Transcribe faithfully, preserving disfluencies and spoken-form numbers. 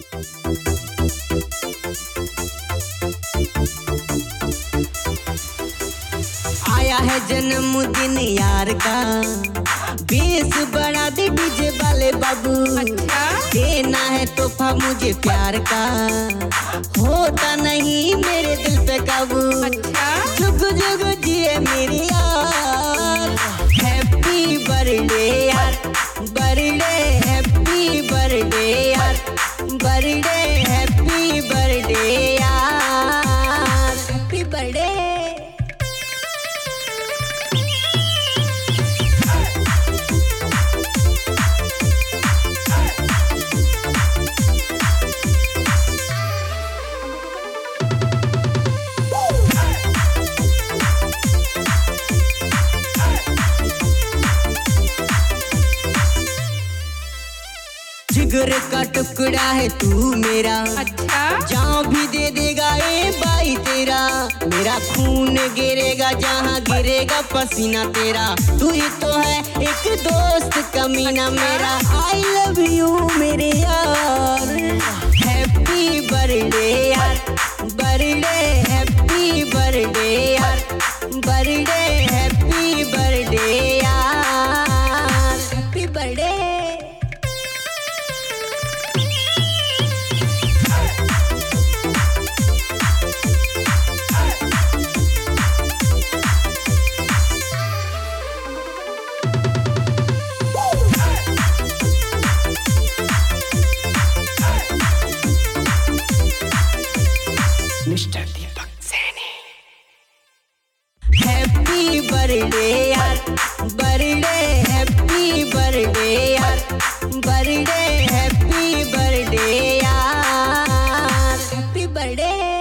आया है जन्मदिन यार का, बेस बढ़ा दे डीजे वाले बाबू। अच्छा? देना है तोहफा मुझे प्यार का, होता नहीं मेरे दिल पे काबू। अच्छा? जुग जुग जिए मेरी यार, हैप्पी बर्थडे यार, बर्थडे हैप्पी बर्थडे यार, बर्थडे हैप्पी बर्थडे यार, हैप्पी बर्थडे। जिगर का टुकड़ा है तू मेरा, अच्छा? जहाँ भी दे देगा ए भाई तेरा, मेरा खून गिरेगा जहाँ गिरेगा पसीना तेरा। तू ही तो है एक दोस्त कमीना मेरा, आई लव यू मेरे यार, हैप्पी बर्थडे यार, बर्थडे हैप्पी बर्थडे यार, बर्थडे हैप्पी बर्थडे यार, happy birthday. Mister Deepak Saini. Happy birthday यार, बर्थडे हैप्पी बर्थडे यार, बर्थडे हैप्पी बर्थडे यार, हैप्पी बर्थडे।